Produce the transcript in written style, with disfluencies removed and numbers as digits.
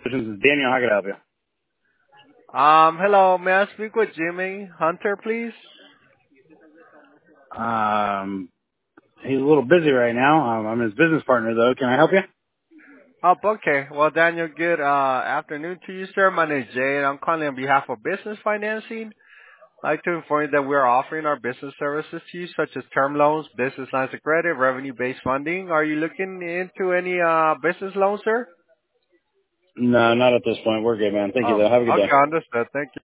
This is Daniel. How can I help you? Hello. May I speak with Jimmy Hunter, please? He's a little busy right now. I'm his business partner, though. Can I help you? Oh, okay. Well, Daniel, good afternoon to you, sir. My name is Jay, and I'm calling on behalf of Business Financing. I'd like to inform you that we are offering our business services to you, such as term loans, business lines of credit, revenue-based funding. Are you looking into any business loans, sir? No, not at this point. We're good, man. Thank you, Oh, though. Have a good day. okay, understood. Thank you.